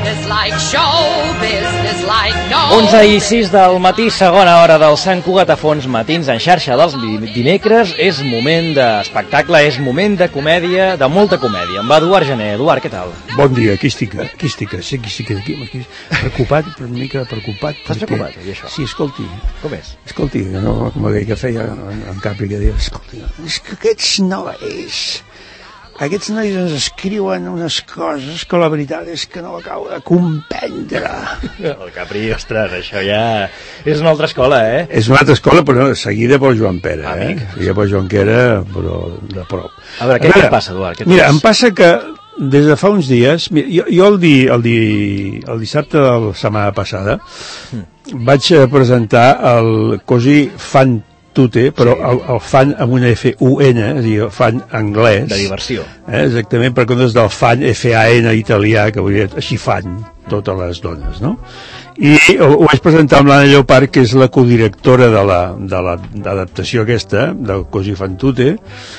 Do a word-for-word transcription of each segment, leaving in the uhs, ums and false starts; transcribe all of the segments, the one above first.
business like show business like no. onze i sis del matí, segona hora del Sant Cugat a Fons, matins en xarxa dels dimecres. És moment d'espectacle, és moment de comèdia, de molta comèdia. Amb Eduard Gené. Eduard, què tal? Bon dia, aquí estic, aquí estic, sí, aquí estic, aquí, aquí, preocupat, però una mica preocupat. Estàs perquè... preocupat, i això? Sí, escolti. Com és? Escolti, no, com aquell que feia en, en Capri, que deia, escolti, és que aquests nois, aquests nois ens escriuen unes coses que la veritat és que no acabo de comprendre. El Capri, ostres, això ja és una altra escola, eh? És una altra escola, però seguida pel Joan Pere, Amic. eh? Seguida pel Joan Pere, però de prop. A veure, què, a veure, què passa, Eduard? Què mira, em passa que des de fa uns dies, jo, jo el, di, el, di, el dissabte de la setmana passada mm. vaig presentar el Così fan tutte, però sí. el, el fan amb una F U N, és a dir, el fan anglès. De diversió. Eh, exactament, per comptes del fan F A N italià, que vull dir, així fan totes les dones, no? I ho, ho vaig presentar amb l'Anna Llopart, que és la codirectora de la, de la, d'adaptació aquesta, del Così fan tutte,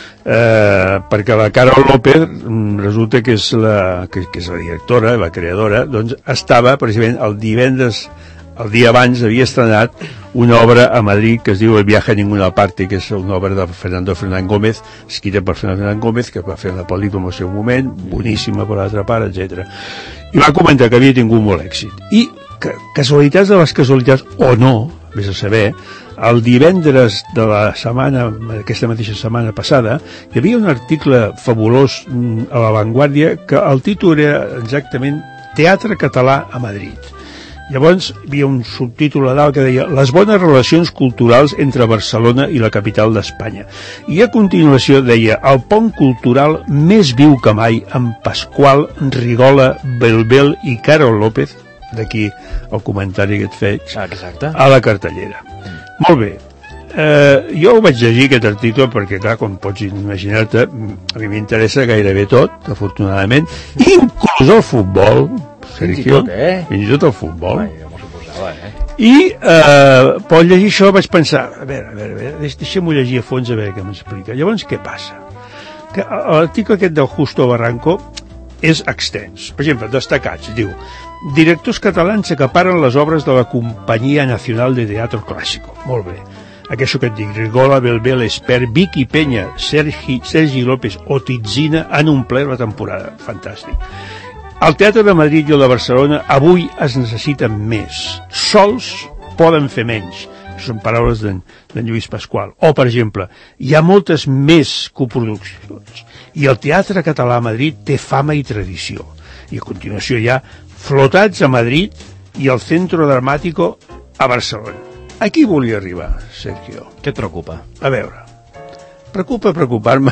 eh, perquè la Carol López resulta que és la, que, que és la directora, la creadora, doncs estava precisament el divendres, el dia abans havia estrenat una obra a Madrid que es diu El viaje a ninguna parte, que és una obra de Fernando Fernán Gómez, escrita per Fernando Fernán Gómez, que va fer la pel·lícula en el seu moment, boníssima per l'altra part, etcètera. I va comentar que havia tingut molt èxit. I que, casualitats de les casualitats, o no, vés a saber, el divendres de la setmana, aquesta mateixa setmana passada, hi havia un article fabulós a La Vanguardia que el títol era exactament Teatre català a Madrid. Llavors hi havia un subtítol a dalt que deia les bones relacions culturals entre Barcelona i la capital d'Espanya. I a continuació deia el pont cultural més viu que mai amb Pasqual, Rigola, Belbel i Carol López, d'aquí el comentari que et faig, ah, exacte. A la cartellera. Mm. Molt bé. Eh, jo ho vaig llegir aquest article perquè, clar, com pots imaginar-te, a mi m'interessa gairebé tot, afortunadament, inclús el futbol, Sergio, fins i tot, eh? Fins i tot el futbol. Ai, no m'ho suposava, eh? I eh, per llegir això vaig pensar, a veure, a veure, a veure deixem-ho llegir a fons a veure què m'explica. Llavors, què passa? Que l'article aquest del Justo Barranco és extens. Per exemple, destacats, diu directors catalans acaparen les obres de la Companyia Nacional de Teatro Clásico. Molt bé. Això que et dic, Rigola, Belbel, Espert, Vicky Peña, Sergi, Sergi López o Titzina han omplert la temporada. Fantàstic. Al Teatre de Madrid i el de Barcelona avui es necessiten més. Sols poden fer menys. Això són paraules d'en, d'en Lluís Pasqual. O, per exemple, hi ha moltes més coproduccions. I el Teatre Català a Madrid té fama i tradició. I a continuació hi ha Flotats a Madrid i el Centro Dramático a Barcelona. A qui volia arribar, Sergio? Què et preocupa? A veure, preocupa preocupar-me.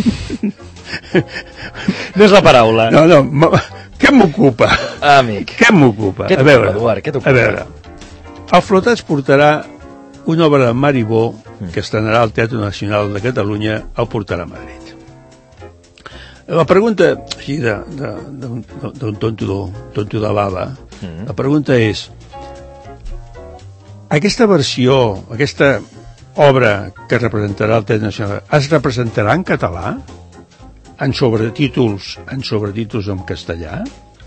No és la paraula. No, no, què m'ocupa? Amic. Què m'ocupa? Què t'ocupa, Eduard? Què t'ocupa? A veure, el Flotats portarà una obra de Maribó que estrenarà al Teatre Nacional de Catalunya, el portarà a Madrid. La pregunta, així d'un tonto, tonto de baba, mm. la pregunta és, aquesta versió, aquesta obra que representarà el Teatre Nacional, es representarà en català? En sobretítols, en sobretítols en castellà?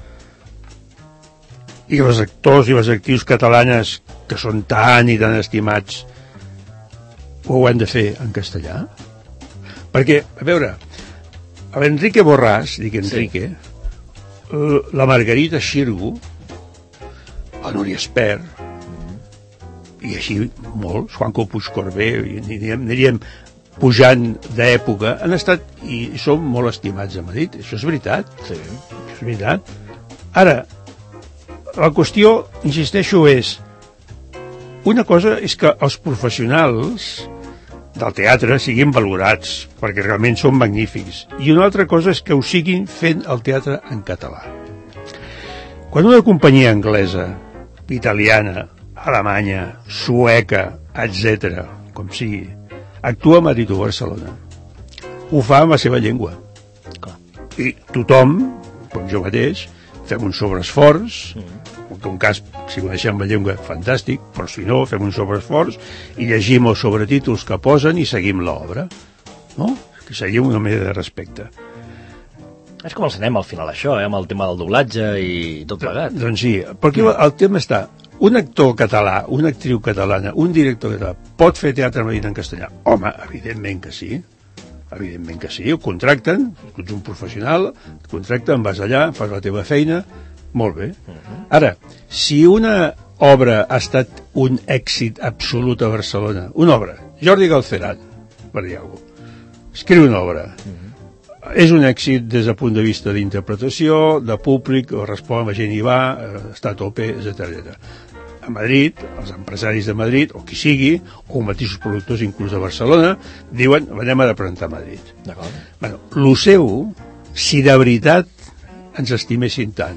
I els actors i les actrius catalanes, que són tan i tan estimats, ho han de fer en castellà? Perquè, a veure, l'Enrique Borràs, dic Enrique, sí. La Margarita Xirgu, la Núria Espert, i així molts, Juanco Puigcorbé, aniríem, aniríem pujant d'època, han estat i són molt estimats a Madrid. Això és veritat. Sí. Això és veritat. Ara, la qüestió, insisteixo, és una cosa és que els professionals del teatre siguin valorats, perquè realment són magnífics, i una altra cosa és que ho siguin fent el teatre en català. Quan una companyia anglesa, italiana, alemanya, sueca, etcètera, com sigui, actua a Madrid o Barcelona, ho fa en la seva llengua. Clar. I tothom, com jo mateix, fem un sobreesforç, mm. en un cas, si coneixem la llengua, fantàstic, però si no, fem un sobreesforç i llegim els sobretítols que posen i seguim l'obra. No? Que seguim una manera de respecte. És com el cinema al final això, eh? Amb el tema del doblatge i tot plegat. Doncs sí, perquè el tema està, un actor català, una actriu catalana, un director català, pot fer teatre a Madrid en castellà? Home, evidentment que sí, evidentment que sí, ho contracten, tu ets un professional, et contracten, vas allà, fas la teva feina, molt bé. Ara, si una obra ha estat un èxit absolut a Barcelona, una obra, Jordi Galceran, per dir alguna cosa, escriu una obra, és un èxit des del punt de vista d'interpretació, de públic, o respon, la gent hi va, està a tope, etcètera. A Madrid, els empresaris de Madrid, o qui sigui, o mateixos productors inclús de Barcelona, diuen, anem a representar a Madrid. D'acord. Bueno, lo seu, si de veritat ens estimessin tant,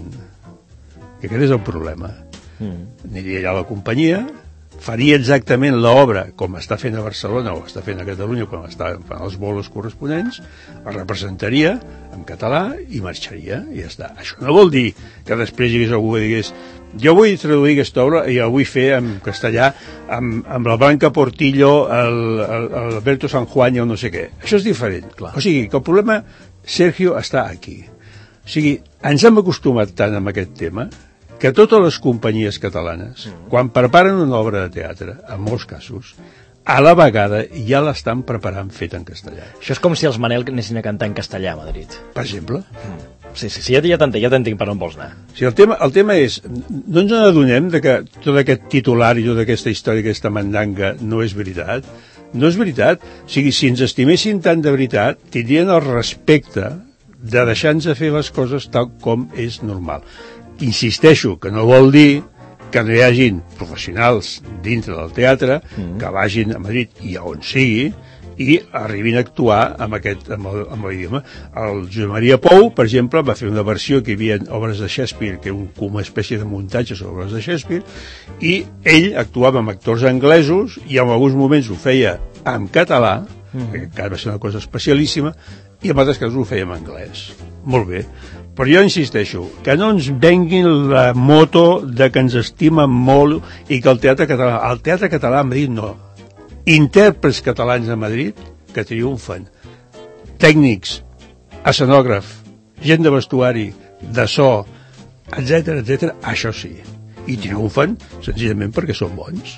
que aquest és el problema, mm. aniria allà a la companyia, faria exactament l'obra com està fent a Barcelona o està fent a Catalunya quan està fent els bolos corresponents, el representaria en català i marxaria i ja està. Això no vol dir que després hi hagués algú que digués jo vull traduir aquesta obra i la vull fer en castellà amb, amb la Blanca Portillo, el, el, el Alberto San Juan o no sé què. Això és diferent. Clar. O sigui, que el problema, Sergio, està aquí. O sigui, ens hem acostumat tant amb aquest tema que totes les companyies catalanes, mm. quan preparen una obra de teatre, en molts casos, a la vegada ja l'estan preparant fet en castellà. Això és com si els Manel anessin a cantar en castellà a Madrid. Per exemple. Mm. Sí, sí, sí, ja, ja t'entenc, ja t'entenc per on vols anar. Sí, el tema, el tema és, no ens adonem de que tot aquest titular i tota aquesta història, aquesta mandanga, no és veritat. No és veritat. O sigui, si ens estimessin tant de veritat, tindrien el respecte de deixar-nos fer les coses tal com és normal. Insisteixo que no vol dir que no hi hagin professionals dintre del teatre mm. que vagin a Madrid i a on sigui i arribin a actuar amb aquest amb el, amb l'idioma. El Josep Maria Pou, per exemple, va fer una versió que hi havia obres de Shakespeare, que era un, com una espècie de muntatge sobre obres de Shakespeare, i ell actuava amb actors anglesos i en alguns moments ho feia en català, mm. que encara va ser una cosa especialíssima, i en altres casos ho feia en anglès. Molt bé. Però jo insisteixo, que no ens venguin la moto de que ens estimen molt i que el teatre català... El teatre català a Madrid no. Intèrprets catalans a Madrid que triomfen. Tècnics, escenògraf, gent de vestuari, de so, etcètera, etcètera, això sí. I triomfen senzillament perquè són bons.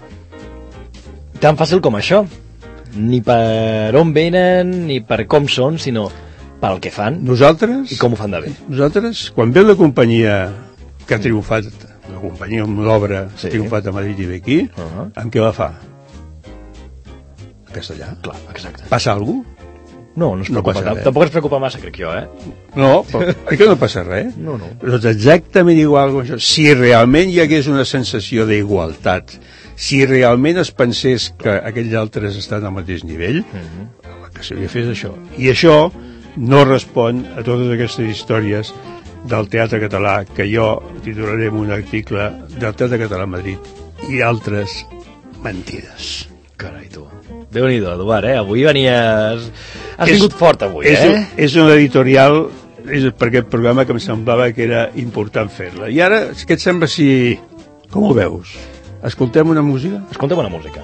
Tan fàcil com això. Ni per on venen, ni per com són, sinó pel que fan. Nosaltres... I com ho fan de bé. Nosaltres, quan ve la companyia que ha triomfat, la companyia amb l'obra sí. ha triomfat a Madrid i ve aquí, uh -huh. amb què la fa? En castellà. Clar, exacte. Passa alguna cosa? No, no es preocupa. No tampoc es preocupa massa, crec jo, eh? No, però que no passa res. No, no. Però és exactament igual com això. Si realment hi hagués una sensació d'igualtat, si realment es pensés que aquells altres estan al mateix nivell, uh-huh. el que s'hauria de fer és això. I això no respon a totes aquestes històries del teatre català que jo titularé en un article del teatre català a Madrid i altres mentides. Carai, tu. Déu-n'hi-do, Eduard, eh? Avui venies... Has és, vingut fort avui, és, eh? És un editorial és per aquest programa que em semblava que era important fer-la. I ara, què et sembla si... Com ho veus? Escoltem una música? Escoltem una música.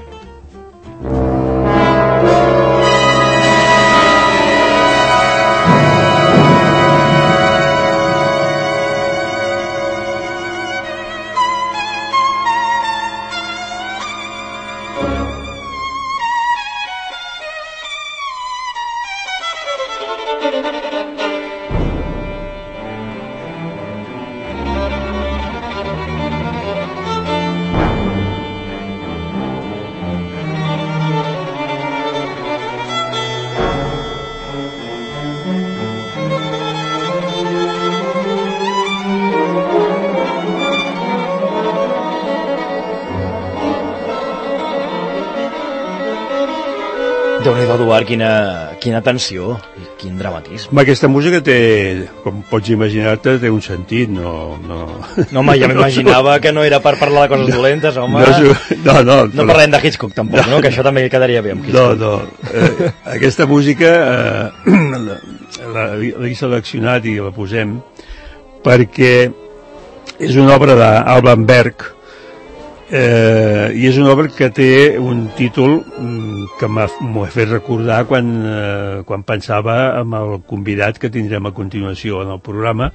Déu-n'hi-do, Eduard, quina, quina tensió i quin dramatisme. Aquesta música té, com pots imaginar-te, té un sentit, no... No, no home, ja m'imaginava que no era per parlar de coses no, dolentes, home. No, no, no, no parlem de Hitchcock, tampoc, no? no? Que això també quedaria bé amb Hitchcock. No, no. Eh, aquesta música eh, l'he seleccionat i la posem perquè és una obra d'Alban Berg. eh, i és una obra que té un títol que m'ho ha fet recordar quan, eh, quan pensava en el convidat que tindrem a continuació en el programa.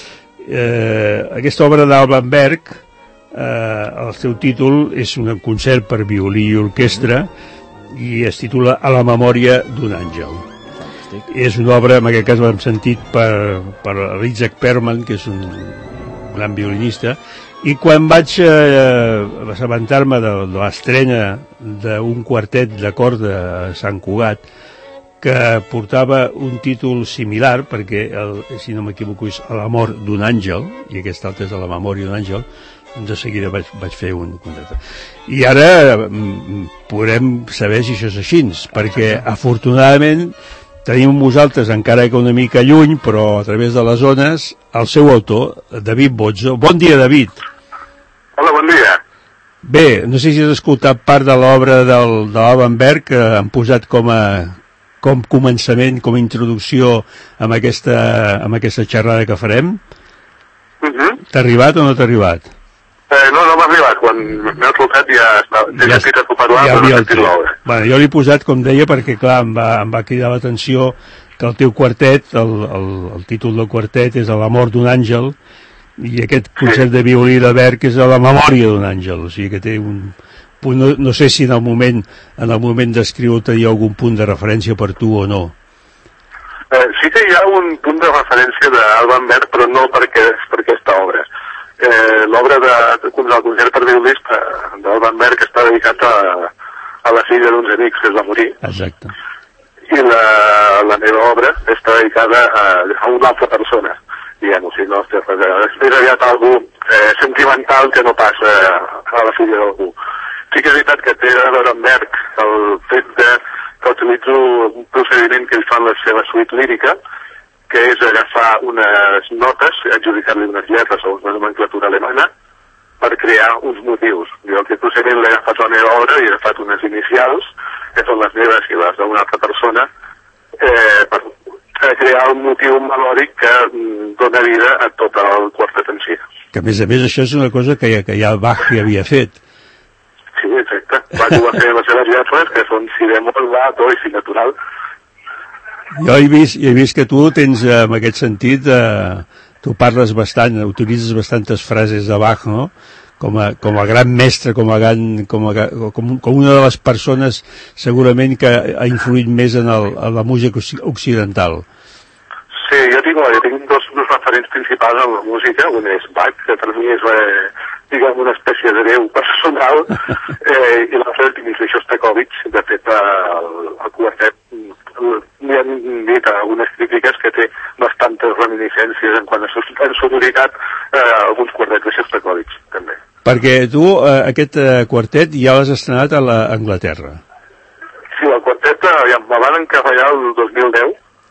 Eh, aquesta obra d'Alban Berg, eh, el seu títol és un concert per violí i orquestra i es titula A la memòria d'un àngel. Fantàstic. És una obra, en aquest cas l'hem sentit per, per Richard Perlman, que és un gran violinista, i quan vaig eh, assabentar-me de, de l'estrena d'un quartet de corda a Sant Cugat que portava un títol similar, perquè el, si no m'equivoco és l'amor d'un àngel, i aquest altre és a la memòria d'un àngel, de seguida vaig, vaig fer un contacte. I ara mm, podrem saber si això és així, perquè afortunadament tenim amb vosaltres, encara que una mica lluny, però a través de les zones, el seu autor, David Bozzo. Bon dia, David. Hola, bon dia. Bé, no sé si has escoltat part de l'obra del, de l'Alban Berg, que han posat com a, com començament, com a introducció amb aquesta, amb aquesta xerrada que farem. Uh-huh. T'ha arribat o no t'ha arribat? Eh, no, no m'ha arribat. Quan m'he escoltat ja està. Ja, ja sentit a parlar, ja però no he sentit l'obra. Bueno, jo l'he posat, com deia, perquè, clar, em va, em va cridar l'atenció que el teu quartet, el, el, el títol del quartet és A l'amor d'un àngel, i aquest concert de violí de Berg és A la memòria d'un àngel, o sigui que té un punt, no, no sé si en el moment en el moment d'escriure hi ha algun punt de referència per tu o no. Eh, sí que hi ha un punt de referència d'Alban Berg, però no perquè, per aquesta obra. Eh, l'obra de, de, del concert per violí d'Alban Berg està dedicat a, a la filla d'uns amics que es va morir. Exacte. I la, la meva obra està dedicada a, a una altra persona, diguem, o sigui, no, és més aviat algú eh, sentimental que no passa a la filla d'algú. Sí que és veritat que té a veure amb Berg el fet de que utilitzo un procediment que ells fan la seva suite lírica, que és agafar unes notes, adjudicar-li unes lletres o una nomenclatura alemana per crear uns motius. Jo aquest procediment l'he agafat a la meva obra i he agafat unes inicials, que són les meves i les d'una altra persona, eh, per crear un motiu melòdic que dona vida a tot el quartet en si. Que a més a més això és una cosa que ja, que ja Bach ja havia fet. Sí, exacte. Bach ho va fer les seves lletres, que són si bemol, la, do i si natural. Jo he vist, he vist que tu tens, en aquest sentit, eh, tu parles bastant, utilitzes bastantes frases de Bach, no? Com a, com a gran mestre, com a gran, com, a, com, com una de les persones segurament que ha influït més en, el, en la música occidental. Sí, jo tinc, jo tinc dos, dos referents principals en la música. Un és Bach, que per mi és eh, diguem, una espècie de déu personal, eh, i l'altre és Dmitri Shostakovich. De fet, el, el quartet li han dit algunes crítiques que té bastantes reminiscències en quant a sonoritat eh, alguns quartets de Shostakovich, també. Perquè tu, eh, aquest eh, quartet ja l'has estrenat a la Anglaterra. Sí, el quartet eh, ja me van encarregar el dos mil deu,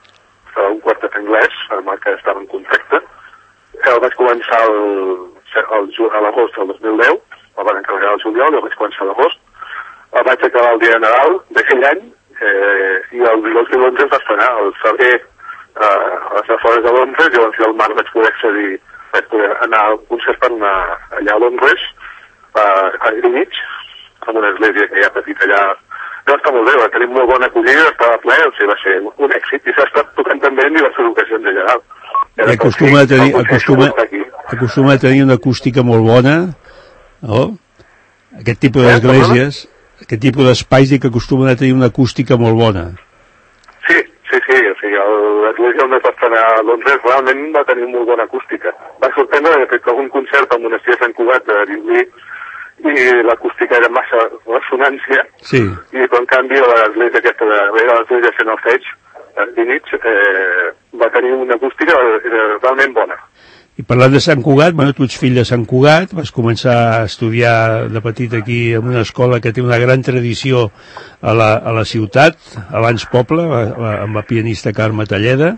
un quartet anglès, amb el que estava en contacte. El vaig començar el, el, a l'agost del dos mil deu, el van encarregar el juliol, el vaig començar a l'agost. El vaig acabar el dia de Nadal d'aquell any, eh, i el dos mil onze es va estrenar, el febrer eh, a les afores de Londres, i llavors al març vaig poder accedir, vaig poder anar a un concert per anar allà a Londres, a, a Greenwich, amb una església que hi ha petit allà. No, està molt bé, va tenir molt bona acollida, estava ple, o sigui, va ser un èxit, i s'ha estat tocant també en diverses ocasions en general. I acostuma a tenir, acostuma, acostuma a tenir una acústica molt bona, no? Aquest tipus d'esglésies, aquest tipus d'espais dic que acostumen a tenir una acústica molt bona. Sí, sí, sí, o sigui, l'església on es va estrenar a Londres realment va tenir molt bona acústica. Va sorprendre, de fet, algun concert al monestir de Sant Cugat de Violí, i l'acústica era massa ressonància, sí. I però en canvi l'església aquesta de l'església de Saint Alphege, a Greenwich, eh, va tenir una acústica realment bona. I parlant de Sant Cugat, bueno, tu ets fill de Sant Cugat, vas començar a estudiar de petit aquí en una escola que té una gran tradició a la, a la ciutat, abans Poble, amb la pianista Carme Talleda.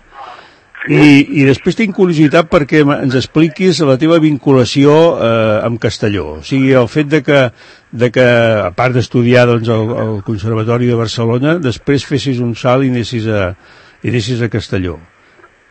I, i després tinc curiositat perquè ens expliquis la teva vinculació eh, amb Castelló, o sigui, el fet de que, de que a part d'estudiar doncs, al, al Conservatori de Barcelona, després fessis un salt i anessis a, i anessis a Castelló.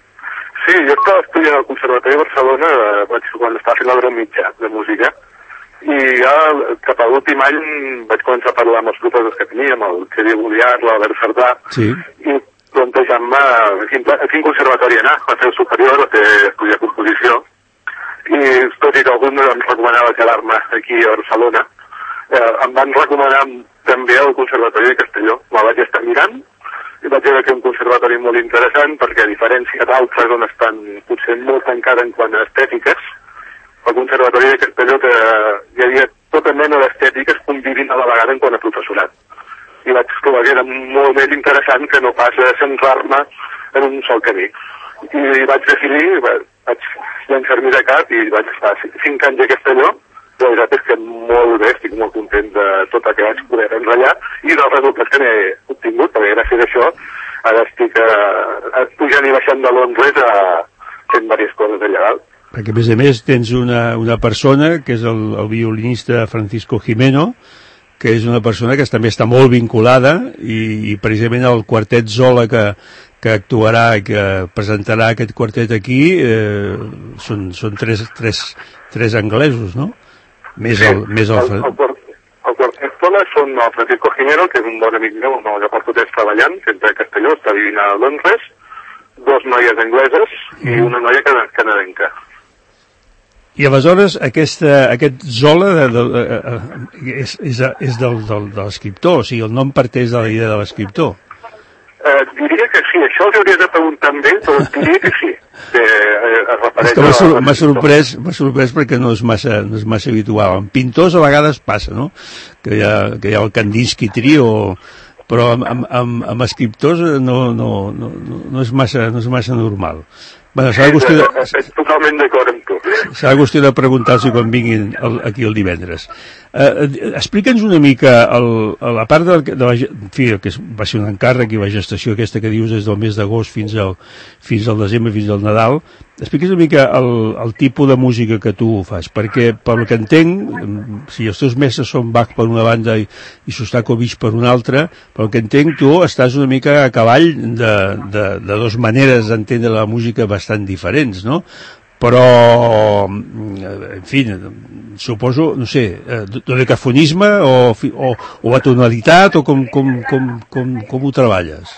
Sí, jo estava estudiant al Conservatori de Barcelona, eh, quan estava fent el grau mitjà de música, I jo, cap a l'últim any, vaig començar a parlar amb els professors que teníem, el Xavier Bolliart, l'Albert Cerdà, sí. i plantejant-me a quin, a quin conservatori anar, a fer el superior, a fer estudiar composició, i tot i que algun em recomanava quedar-me aquí a Barcelona, eh, em van recomanar també el Conservatori de Castelló. Me vaig estar mirant i vaig veure que un conservatori molt interessant perquè a diferència d'altres on estan potser molt tancada en quant a estètiques, el Conservatori de Castelló que hi havia tota mena d'estètiques convivint a la vegada en quant a professorat. I vaig trobar que era molt més interessant que no pas centrar-me en un sol camí. I vaig decidir, vaig llançar-m'hi de cap i vaig estar cinc anys a Castelló. La veritat és que molt bé, estic molt content de tot el que vaig poder enratllar i dels resultats que n'he obtingut, perquè gràcies a això ara estic eh, pujant i baixant de Londres a fent diverses coses allà dalt. Perquè a més a més tens una, una persona que és el, el violinista Francisco Jimeno, que és una persona que també està molt vinculada i, i precisament el quartet Zola que, que actuarà i que presentarà aquest quartet aquí eh, són, són tres, tres, tres anglesos, no? Més el, sí, més el... el, el, el quartet Zola són el Francisco Jimeno, que és un bon amic meu, amb el que porto temps treballant, sempre a Castelló, està vivint a Londres, dos noies angleses i mm. una noia canadenca. I aleshores aquesta, aquest Zola de, de, de, de, és, és, és del, del, de l'escriptor, o sigui, el nom parteix de la idea de l'escriptor. Eh, diria que sí, això us hauria de preguntar amb ell, però diria que sí. Que, eh, es és que m'ha sor sorprès, m'ha sorprès perquè no és, massa, no és massa habitual. En pintors a vegades passa, no? Que hi ha, que hi ha el Kandinsky trio, però amb, amb, amb, amb escriptors no, no, no, no, és massa, no és massa normal. Bueno, serà qüestió de... Estic totalment d'acord amb tu. Serà qüestió de preguntar-los quan vinguin el, aquí el divendres. Eh, Explica'ns una mica el, la part de, de la, en fi, que va ser un encàrrec i la gestació aquesta que dius des del mes d'agost fins al, fins al desembre, fins al Nadal. Explica'ns una mica el, el tipus de música que tu fas, perquè per el que entenc, si els teus mestres són Bach per una banda i, i Sostakovich per una altra, per el que entenc tu estàs una mica a cavall de, de, de dos maneres d'entendre la música bastant diferents, no? Però, en fi, suposo, no sé, dodecafonisme o, o, o a tonalitat o com, com, com, com, com ho treballes?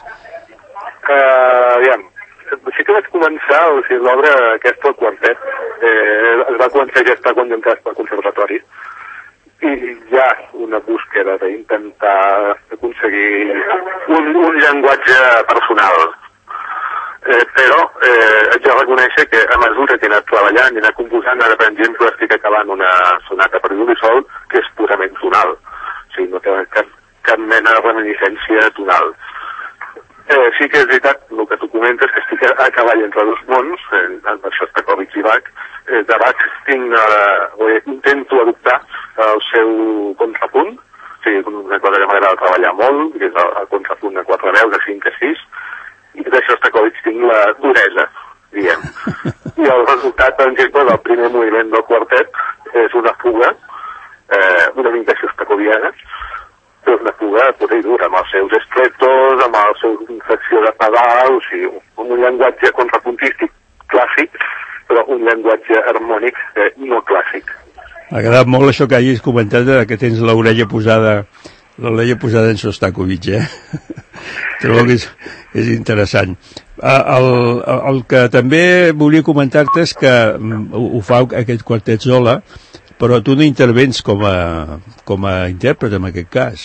Uh, aviam, sí que vaig començar, o sigui, l'obra aquesta, el quartet, eh, es va començar a gestar quan jo entraves pel conservatori i hi ha una búsqueda d'intentar aconseguir un, un llenguatge personal. Eh, però eh, haig de reconèixer que a mesura que he anat treballant i he anat composant, ara per exemple estic acabant una sonata per violí sol que és purament tonal, o sigui, no té cap, cap mena de reminiscència tonal. Eh, sí que és veritat, el que tu comentes, que estic a, a cavall entre dos mons, en, en Shostakovich i Bach. Eh, de Bach tinc, eh, o intento adoptar el seu contrapunt, o sigui, una cosa que m'agrada treballar molt, que és el, el contrapunt de quatre veus, de cinc a sis, i de Shostakovich tinc la duresa, diguem. I el resultat, per exemple, del primer moviment del quartet és una fuga, eh, una mica shostakoviana, però és una fuga pura i dura, amb els seus estretos, amb el seu secció de pedal, o sigui, un llenguatge contrapuntístic clàssic, però un llenguatge harmònic eh, no clàssic. M'ha agradat molt això que hagis comentat, que tens l'orella posada l'orella posada en Shostakovich, eh? Trobo que és, és interessant. El, el que també volia comentar-te és que ho fa aquest quartet Zola, però tu no intervens com a, com a intèrpret en aquest cas.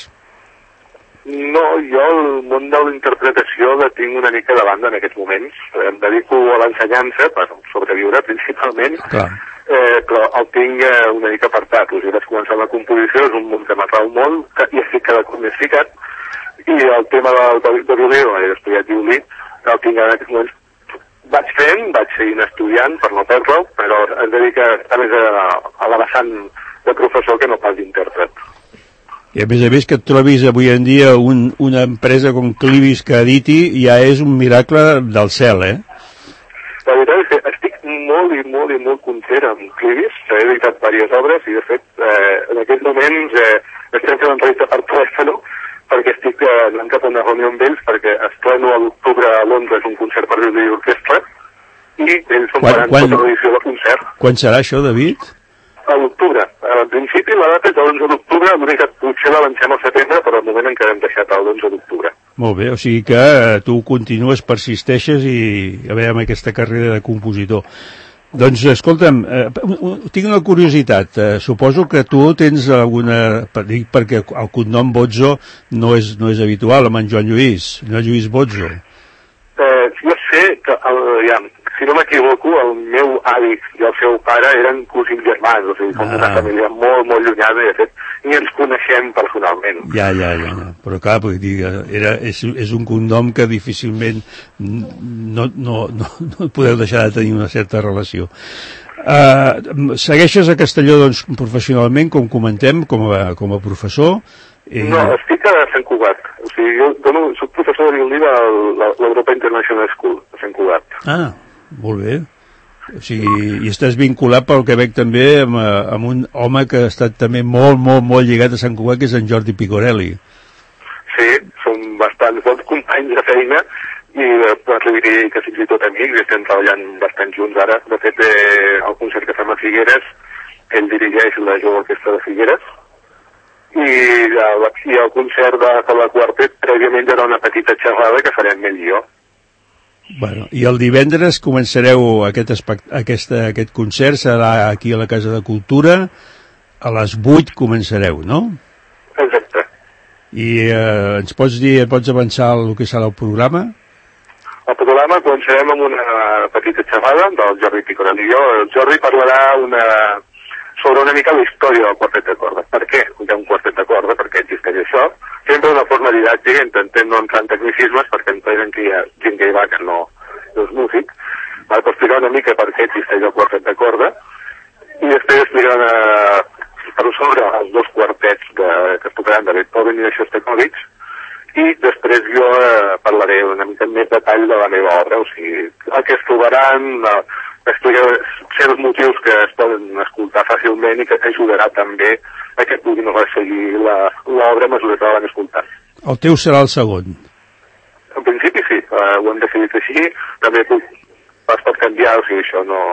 No, jo el món de la interpretació la tinc una mica de banda en aquests moments. Em dedico a l'ensenyança per sobreviure principalment. Clar. Eh, però el tinc eh, una mica apartat. O sigui, vaig començar la composició, és un món que m'atrau molt, que ja estic cada cop més ficat, i el tema del de, de violí, he estudiat violí, el tinc en aquests moments. Vaig fent, vaig seguint estudiant per no perdre-ho, però em dedica a més a, a la vessant de professor que no pas d'intèrpret. I a més a més que et trobis avui en dia un, una empresa com Clivis que editi ja és un miracle del cel, eh? La veritat és que estic molt i molt i molt content amb Clivis, he editat diverses obres i de fet eh, en aquests moments eh, estem fent una entrevista per telèfon perquè estic eh, anant cap a una reunió amb ells perquè estreno a l'octubre a Londres un concert per violí i orquestra i ells són parant tota l'edició del concert. Quan serà això, David? A l'octubre, en principi la data és l'onze d'octubre, l'únic que potser l'avancem al setembre, però al moment encara hem deixat l'onze d'octubre. Molt bé, o sigui que eh, tu continues, persisteixes i a veure amb aquesta carrera de compositor. Doncs, escolta'm, eh, tinc una curiositat. Eh, suposo que tu tens alguna... Dic perquè el cognom Bozzo no és, no és habitual amb en Joan Lluís, no és Lluís Bozzo. Eh, jo sé que, el, ja, si no m'equivoco, el meu avi i el seu pare eren cosins germans, o sigui, com ah. una família molt, molt llunyana, i de fet ni ens coneixem personalment. Ja, ja, ja. Però clar, vull dir, era, és, és un cognom que difícilment no, no, no, no podeu deixar de tenir una certa relació. Uh, segueixes a Castelló, doncs, professionalment, com comentem, com a, com a professor? I... No, estic a Sant Cugat. O sigui, jo dono, soc professor de violí de l'Europa International School, a Sant Cugat. Ah, molt bé. O sigui, i estàs vinculat pel que veig també amb, amb un home que ha estat també molt, molt, molt lligat a Sant Cugat, que és en Jordi Picorelli. Sí, som bastants bons companys de feina i doncs li diria que fins i tot amics, estem treballant bastant junts ara. De fet, eh, el concert que fem a Figueres, ell dirigeix la Jove Orquestra de Figueres, i el, i el concert de, de la Quartet prèviament era una petita xerrada que farem ell i jo. Bueno, i el divendres començareu aquest, aquest, aquest concert, serà aquí a la Casa de Cultura, a les vuit començareu, no? Exacte. I eh, ens pots dir, pots avançar el que serà el programa? El programa començarem amb una petita xerrada del Jordi Picorelli i jo. El Jordi parlarà una, sobre una mica la història del quartet de corda. Per què hi ha un quartet de corda? Per què existeix això? Sempre d'una forma didàctica, intentem no entrar en tecnicismes, perquè entenem que hi ha gent que hi va que no, no és músic. Va explicar una mica per què existeix el quartet de corda, i després explicar una, per sobre els dos quartets de, que es tocaran de Beethoven i de Shostakovich, i després jo eh, parlaré una mica més detall de la meva obra, o sigui, el que es trobaran, eh, explicar certs motius que es poden escoltar fàcilment i que ajudarà també a que puguin resseguir l'obra a mesura que la van escoltant. El teu serà el segon? En principi sí, eh, ho hem decidit així, també puc, es pot canviar, o sigui, això no,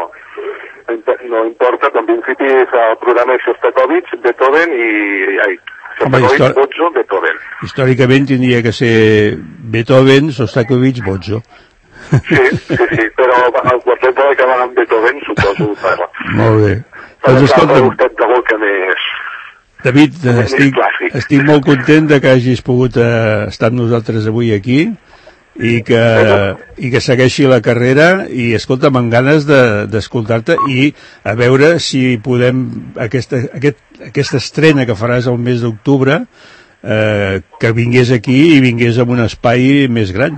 no importa, però en principi el programa és Shostakovich, Beethoven i... Ai, Shostakovich, històric... Bozzo, Beethoven. Històricament tindria que ser Beethoven, Shostakovich, Bozzo. Sí, sí, sí, però el quartet pot acabar amb Beethoven, suposo. Però... Molt bé. Però doncs escolta... de boca més... David, estic, estic molt content de que hagis pogut eh, estar amb nosaltres avui aquí i que, i que segueixi la carrera i, escolta, amb ganes d'escoltar-te de, i a veure si podem, aquesta, aquest, aquesta estrena que faràs el mes d'octubre, eh, que vingués aquí i vingués en un espai més gran.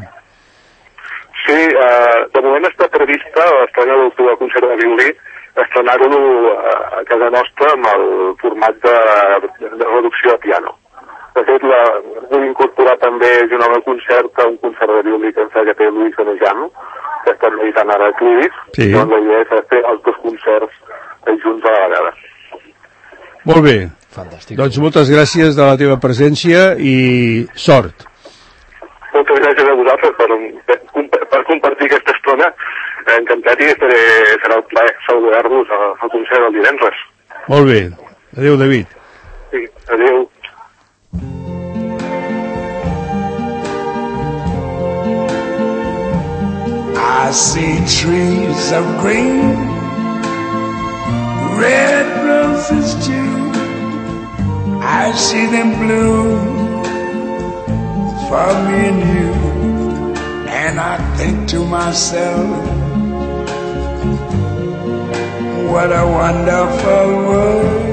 Sí, eh, de moment està prevista l'estrena d'octubre al concert de violí, estrenar-ho a casa nostra amb el format de, de reducció a piano. De fet, la, vull incorporar també junt amb el concert a un concert de violí que ens ha fet Luis Benejano, que està editant ara a Clivis, sí. Doncs la idea és fer els dos concerts junts a la vegada. Molt bé. Fantàstic. Doncs moltes gràcies de la teva presència i sort. Moltes gràcies a vosaltres per, per, per compartir aquesta estona. Encantat i estaré, serà el plaer saludar-vos al, al concert del divendres. Molt bé. Adéu, David. Sí, adéu. I see trees of green, red roses too. I see them bloom for me and you. And I think to myself, what a wonderful world.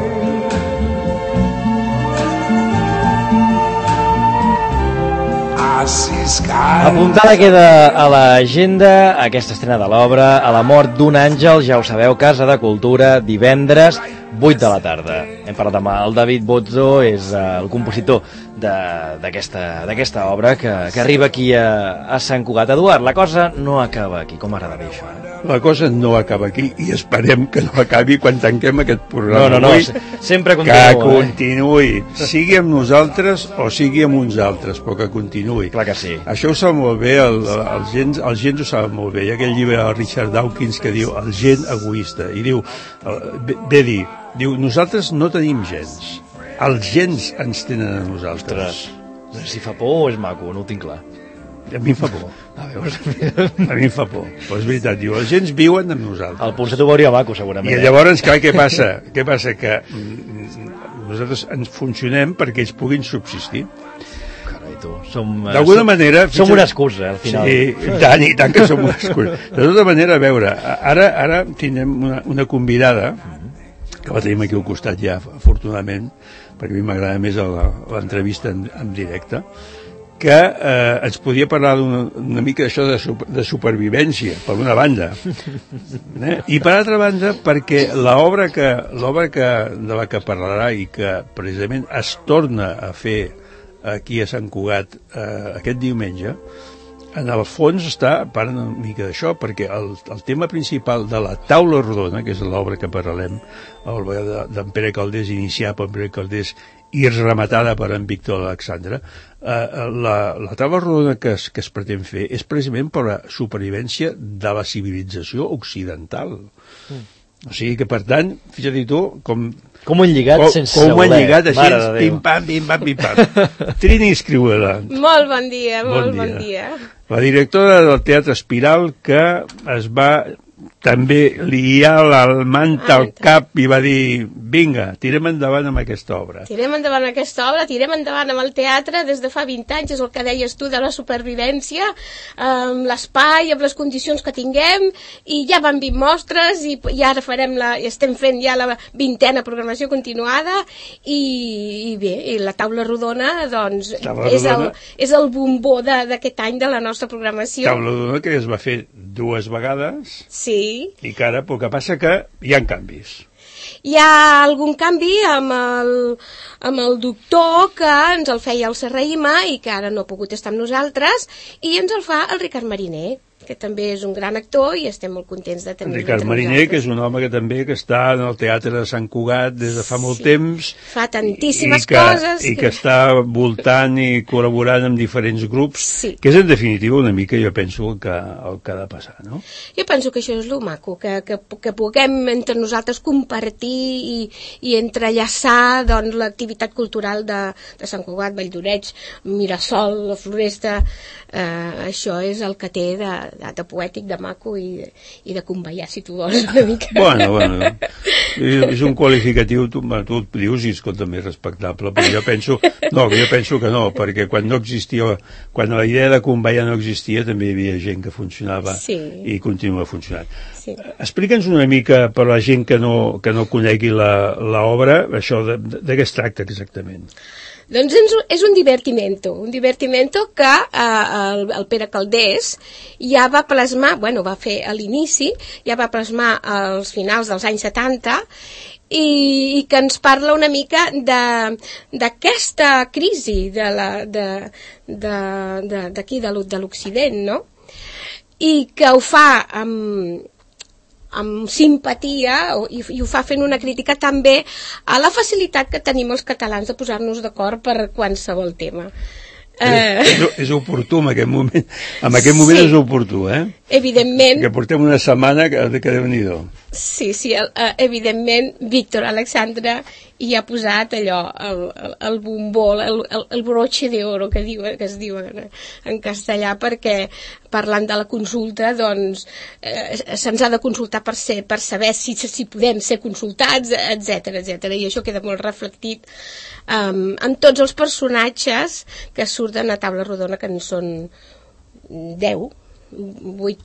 Apuntada queda a l'agenda aquesta estrena de l'obra A la mort d'un àngel, ja ho sabeu, Casa de Cultura, divendres, vuit de la tarda. Hem parlat amb el David Bozzo, és el compositor d'aquesta obra que, que arriba aquí a, a Sant Cugat. Eduard, la cosa no acaba aquí, com m'agrada dir això, eh? la cosa no acaba aquí i esperem que no acabi quan tanquem aquest programa. No, no, no, avui, sempre continua. Que continuï, eh? sigui amb nosaltres o sigui amb uns altres, però que continuï. Clar que sí. Això ho sap molt bé, el, el, gens, el gens ho sap molt bé. Hi ha aquell llibre de Richard Dawkins que diu el gent egoista, i diu, bé, bé dir, diu, nosaltres no tenim gens, els gens ens tenen a nosaltres. Ostres, si fa por o és maco, no ho tinc clar. A mi em fa por. A mi em fa por. Però és veritat, diu, els gens viuen amb nosaltres. El Ponset ho veuria maco, segurament. I llavors, clar, què passa? Què passa? Que nosaltres ens funcionem perquè ells puguin subsistir. Carai, tu. Som, d'alguna manera... Som una excusa, al final. Sí, i tant, i tant que som una excusa. De tota manera, a veure, ara, ara tindrem una, una convidada, que la tenim aquí al costat ja, afortunadament, perquè a mi m'agrada més l'entrevista en, en directe, que eh, ens podia parlar una, una mica d'això de, super, de supervivència, per una banda. Eh? I per altra banda, perquè l'obra que, l'obra que, de la que parlarà i que precisament es torna a fer aquí a Sant Cugat eh, aquest diumenge, en el fons està parlant una mica d'això, perquè el, el tema principal de la taula rodona, que és l'obra que parlarem, l'obra d'en Pere Calders, iniciada per Pere Calders i rematada per en Víctor Alexandre, eh, la, la taula rodona que es, que es pretén fer és precisament per la supervivència de la civilització occidental. Mm. O sigui que, per tant, fixa't tu, com... Com ho han lligat com, sense com voler. Com ho han lligat així, pim-pam, pim-pam, pim-pam. Trini Escrihuela. Molt bon dia, molt bon dia. bon dia. La directora del Teatre Espiral, que es va també liar el manta al cap i va dir, vinga, tirem endavant amb aquesta obra. Tirem endavant aquesta obra, tirem endavant amb el teatre des de fa vint anys, és el que deies tu de la supervivència, amb l'espai, amb les condicions que tinguem, i ja van vint mostres, i, i ara farem la, estem fent ja la vintena programació continuada, i, i bé, i la taula rodona, doncs, taula és, rodona. El, és el bombó d'aquest any de la nostra programació. Taula rodona que es va fer dues vegades. Sí. I que ara, el que passa que hi ha canvis. Hi ha algun canvi amb el, amb el doctor que ens el feia el Serraïma i que ara no ha pogut estar amb nosaltres, i ens el fa el Ricard Mariner, que també és un gran actor i estem molt contents de tenir-lo. Ricard Mariner, que és un home que també que està en el Teatre de Sant Cugat des de fa sí. molt temps. Fa tantíssimes i que, coses. I que està voltant i col·laborant amb diferents grups, sí. que és en definitiva una mica, jo penso, el que, el que ha de passar, no? Jo penso que això és el maco, que, que, que puguem entre nosaltres compartir i, i entrellaçar doncs, l'activitat cultural de, de Sant Cugat, Valldoreig, Mirasol, la Floresta, eh, això és el que té de de poètic, de maco i, i de conveiar, si tu vols, una mica. Bueno, bueno, és un qualificatiu, tu, tu et dius i és també respectable, però jo penso, no, jo penso que no, perquè quan no existia, quan la idea de conveiar no existia, també hi havia gent que funcionava sí. i continua funcionant. Sí. Explica'ns una mica, per la gent que no, que no conegui l'obra, això de, de, de què es tracta exactament. Doncs és un divertimento, un divertimento que eh, el, el Pere Calders ja va plasmar, bueno, va fer a l'inici, ja va plasmar als finals dels anys setanta, i, i que ens parla una mica d'aquesta crisi de la, de, de, de, d'aquí, de, de l'Occident, no? I que ho fa amb... amb simpatia i, i ho fa fent una crítica també a la facilitat que tenim els catalans de posar-nos d'acord per qualsevol tema. És, és, és oportú en aquest moment, en aquest moment sí, és oportú, eh? Evidentment. Que portem una setmana que, que Déu-n'hi-do. Sí, sí, el, evidentment Víctor Alexandre hi ha posat allò, el, el, el bombó, el, el, el broche de oro que, diu, que es diu en, en castellà, perquè parlant de la consulta, doncs eh, se'ns ha de consultar per, ser, per saber si, si podem ser consultats, etcètera, etcètera, i això queda molt reflectit um, en tots els personatges que surten a taula rodona, que en són deu, vuit,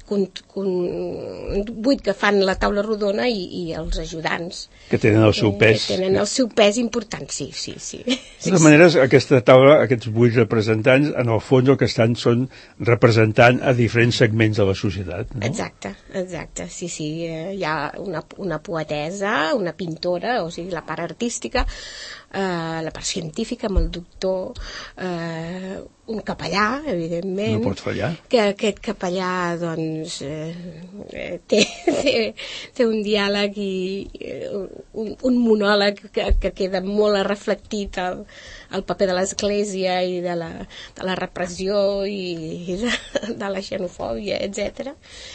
vuit que fan la taula rodona i, i els ajudants que tenen el seu pes, que tenen el seu pes important, sí, sí, sí. De totes maneres, aquesta taula, aquests vuit representants, en el fons el que estan són representant a diferents segments de la societat, no? Exacte, exacte, sí, sí, hi ha una, una poetesa, una pintora, o sigui, la part artística, eh, la part científica amb el doctor, eh, un capellà, evidentment. No pot fallar. Que aquest capellà, doncs, eh, té, té, té un diàleg i eh, un, un monòleg que, que queda molt reflectit el, el paper de l'Església i de la, de la repressió i, i de, de la xenofòbia, etcètera.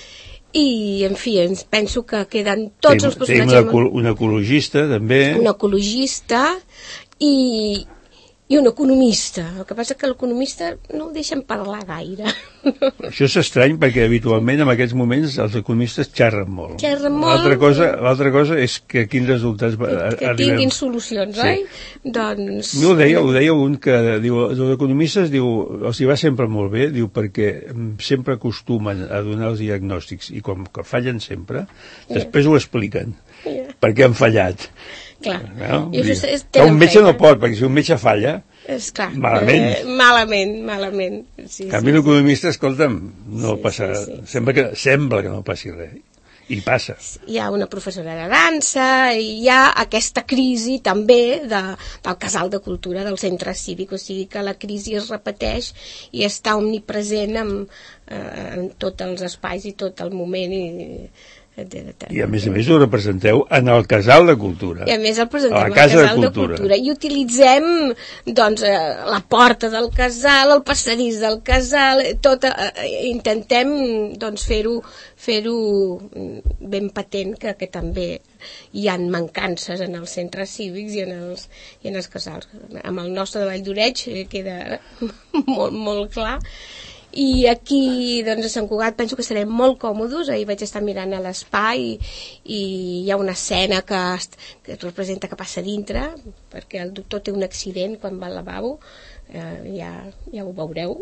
I, en fi, ens penso que queden tots Tenim, els personatges... tenim un, un ecologista, també. Un ecologista i... i un economista. El que passa que l'economista no el deixen parlar gaire. Això és estrany perquè habitualment en aquests moments els economistes xerren molt. Xerren molt. L'altra cosa, l'altra cosa és que quins resultats que, que arribem. tinguin solucions, sí. Oi? Doncs... Mi ho deia, ho deia un que diu, els economistes diu, els hi va sempre molt bé, diu, perquè sempre acostumen a donar els diagnòstics i com que fallen sempre, yeah. després ho expliquen. Yeah. Per què han fallat. Clar. No? I això és, que un metge feina. No pot, perquè si un metge falla, és clar. malament. Eh, malament, malament. Sí, en canvi, sí, l'economista, escolta'm, no sí, passa, sí, sí, sembla, que, sembla que no passi res. I passa. Hi ha una professora de dansa, i hi ha aquesta crisi també de, del casal de cultura del centre cívic, o sigui que la crisi es repeteix i està omnipresent en, en tots els espais i tot el moment i... I a més a més ho representeu en el casal de cultura. I a més el presentem a la al casa casal de cultura. de cultura. I utilitzem doncs, eh, la porta del casal, el passadís del casal, tot, eh, intentem doncs, fer-ho fer-ho ben patent que, que també hi ha mancances en els centres cívics i en els, i en els casals. Amb el nostre de Vall d'Oreig queda molt, molt clar. I aquí, doncs, a Sant Cugat penso que estarem molt còmodes. Ahir vaig estar mirant a l'espai i, i hi ha una escena que, que es representa que passa dintre, perquè el doctor té un accident quan va al lavabo, eh, ja, ja ho veureu.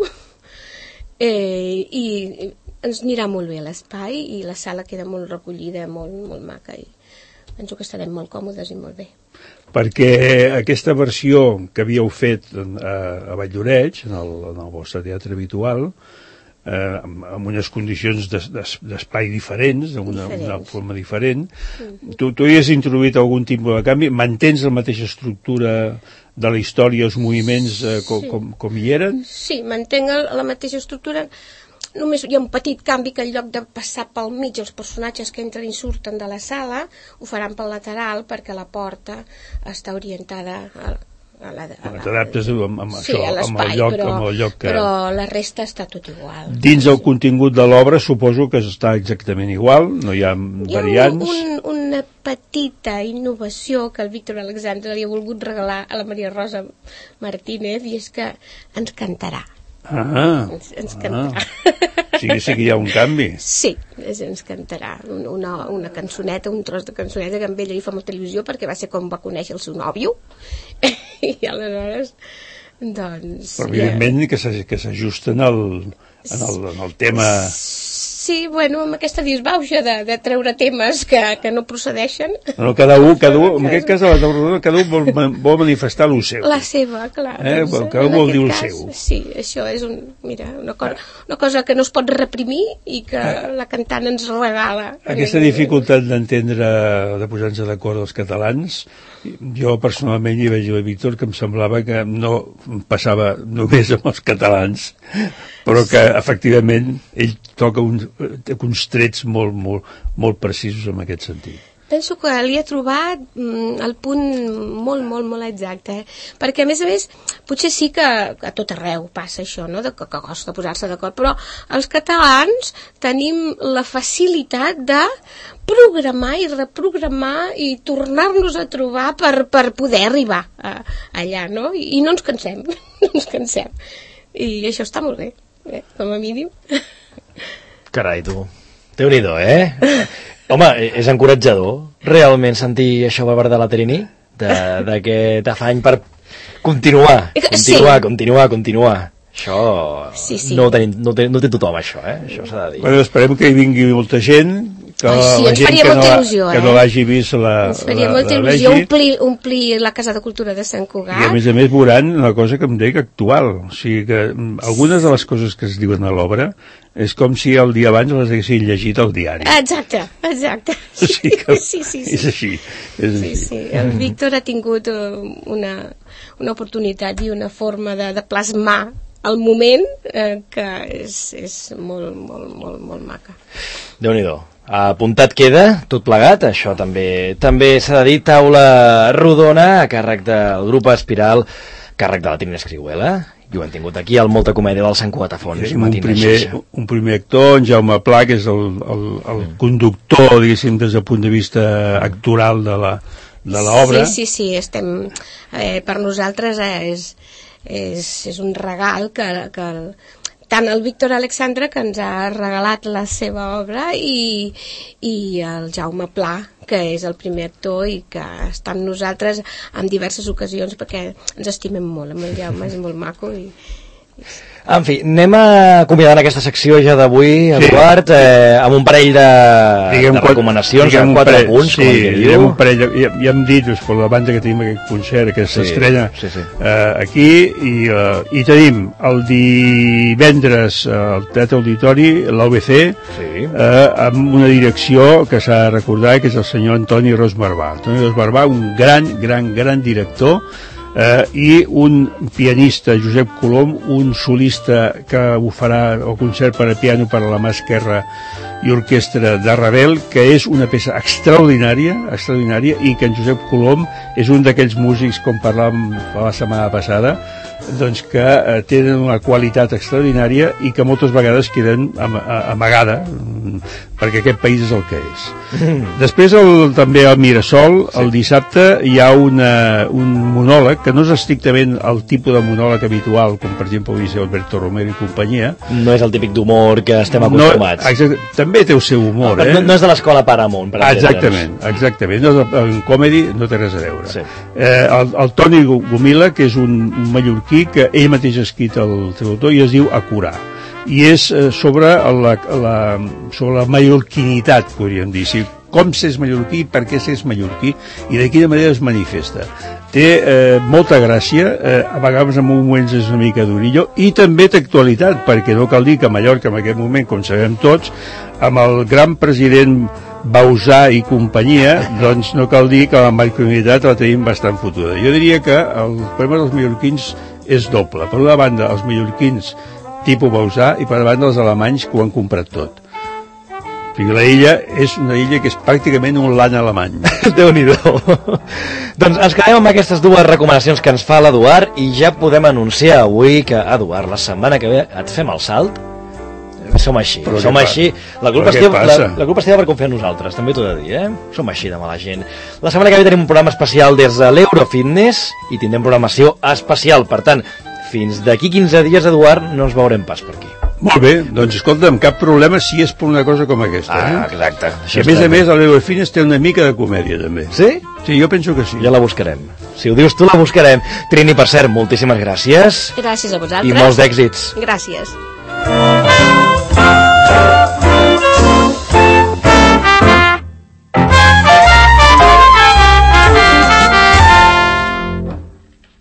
Eh, i ens anirà molt bé l'espai i la sala queda molt recollida, molt, molt maca, i penso que estarem molt còmodes i molt bé. Perquè aquesta versió que havíeu fet a, a Vall d'Oreig, en, el, en el vostre teatre habitual, eh, amb, amb unes condicions des, des, d'espai diferents, d'una una forma diferent, mm-hmm. tu, tu hi has introduït algun tipus de canvi? Mantens la mateixa estructura de la història, els moviments eh, com, sí. com, com hi eren? Sí, mantenc el, la mateixa estructura. Només hi ha un petit canvi, que en lloc de passar pel mig els personatges que entren i surten de la sala ho faran pel lateral, perquè la porta està orientada a, a la... A la T'adaptes amb, amb, sí, això, amb, el lloc, però, amb el lloc que... però la resta està tot igual. Dins el contingut de l'obra suposo que està exactament igual, no hi ha variants. Hi ha un, un, una petita innovació que el Víctor Alexandre li ha volgut regalar a la Maria Rosa Martínez, i és que ens cantarà. Ah, ens, ens cantarà. Ah. Sí, sí que hi ha un canvi. Sí, ens cantarà una, una cançoneta, un tros de cançoneta que amb ella li fa molta il·lusió, perquè va ser com va conèixer el seu nòvio. I aleshores, doncs... Però evidentment ja... que s'ajusten al, en, el, en el tema... Sí, bueno, amb aquesta disbauxa de, de treure temes que, que no procedeixen. No, cada un, cada un, en aquest cas, cada un vol, vol manifestar el seu. La seva, clar. Eh? Doncs, cada un vol dir el cas, seu. Sí, això és un, mira, una, cosa, una cosa que no es pot reprimir i que la cantant ens regala. Aquesta dificultat d'entendre, de posar-nos d'acord els catalans, jo personalment hi veig a Víctor que em semblava que no passava només amb els catalans, però que efectivament ell toca uns, uns trets molt, molt, molt precisos en aquest sentit. Penso que li ha trobat mm, el punt molt, molt, molt exacte, eh? Perquè, a més a més, potser sí que a tot arreu passa això, no?, de, que, que costa posar-se d'acord, però els catalans tenim la facilitat de programar i reprogramar i tornar-nos a trobar per, per poder arribar a, allà, no? I, i no ens cansem, no ens cansem. I això està molt bé, eh? Com a mínim. Carai, tu. Déu-n'hi-do, eh? Home, és encoratjador realment sentir això per part de la Trini, d'aquest afany per continuar, continuar, sí. continuar, continuar. Això sí, sí. No, ho tenim, no, té, no té tothom, això, eh? Això s'ha de dir. Bueno, esperem que hi vingui molta gent, que Ai, sí, la gent que no, il·lusió, que eh? no l'hagi vist la, ens faria la, molta la il·lusió omplir, omplir la Casa de Cultura de Sant Cugat. I a més a més veuran una cosa que em dic actual, o sigui que algunes de les coses que es diuen a l'obra és com si el dia abans les haguessin llegit al diari. Exacte, exacte. O sigui que sí, sí, sí. És així. És sí, així. sí. El Víctor ha tingut una, una oportunitat i una forma de, de plasmar el moment, eh, que és, és molt, molt, molt, molt maca. Déu-n'hi-do. Apuntat queda, tot plegat, això també també s'ha de dir, taula rodona a càrrec del grup Espiral, càrrec de la Trina Escrihuela, i ho hem tingut aquí al Molta Comèdia del Sant Cugat a Fons. Un primer, un primer actor, en Jaume Pla, que és el, el, el mm. conductor, diguéssim, des del punt de vista actoral de la de l'obra. Sí, sí, sí, estem, eh, per nosaltres és, és, és un regal que, que tant el Víctor Alexandre, que ens ha regalat la seva obra, i, i el Jaume Pla, que és el primer actor i que està amb nosaltres en diverses ocasions, perquè ens estimem molt, amb el Jaume és molt maco. I, i... En fi, anem a acomiadant aquesta secció ja d'avui, Eduard, sí. eh, amb un parell de, de recomanacions, amb quatre parell, punts, sí, com que diu. Un parell de, ja, ja hem dit, doncs, per la banda que tenim aquest concert, que s'estrena sí, sí, sí. eh, aquí, i, uh, i tenim el divendres al Teatre Auditori, l'O B C, sí. eh, amb una direcció que s'ha de recordar, que és el senyor Antoni Rosmarbà. Antoni Rosmarbà, un gran, gran, gran director, Eh, i un pianista, Josep Colom, un solista que ho farà el concert per a piano per a la mà esquerra i orquestra de Ravel, que és una peça extraordinària, extraordinària, i que en Josep Colom és un d'aquells músics, com parlàvem la setmana passada, doncs que eh, tenen una qualitat extraordinària i que moltes vegades queden am amagada, perquè aquest país és el que és. Mm. Després el, també al Mirasol, sí. El dissabte hi ha una, un monòleg que no és estrictament el tipus de monòleg habitual, com per exemple el Liceu Alberto Romero i companyia. No és el típic d'humor que estem acostumats. No, exacte, també té el seu humor, no, eh? No, no és de l'escola Paramount, per exemple. Exactament, exactament. No, en comedy no té res a veure. Sí. Eh, el, el Toni Gomila, que és un, un mallorquí que ell mateix ha escrit el seu autor i es diu Acurar. I és eh, sobre, la, la, sobre la mallorquinitat, podríem dir, si, com s'és mallorquí, per què s'és mallorquí i de quina manera es manifesta. Té eh, molta gràcia, eh, a vegades en moments és una mica durillo, i també té actualitat, perquè no cal dir que a Mallorca en aquest moment, com sabem tots, amb el gran president Bausà i companyia, doncs no cal dir que la mallorquinitat la tenim bastant fotuda. Jo diria que el problema dels mallorquins és doble. Per una banda, els mallorquins tipus Bausà, i per una banda els alemanys que ho han comprat tot. La illa és una illa que és pràcticament un lan alemany. Déu-n'hi-do. Doncs ens quedem amb aquestes dues recomanacions que ens fa l'Eduard i ja podem anunciar avui que, Eduard, la setmana que ve et fem el salt. Som així, però som així. La culpa, estava, la, la culpa estava per confiar en nosaltres, també t'ho he de dir, eh? Som així de mala gent. La setmana que ve tenim un programa especial des de l'Eurofitness i tindrem programació especial. Per tant, fins d'aquí quinze dies, Eduard, no ens veurem pas per aquí. Molt bé, doncs escolta'm, cap problema si és per una cosa com aquesta. Ah, eh? exacte. I a més a més, l'Eurofitness té una mica de comèdia, també. Sí? Sí, jo penso que sí. Ja la buscarem. Si ho dius tu, la buscarem. Trini, per cert, moltíssimes gràcies. Gràcies a vosaltres. I molts d'èxits. Gràcies.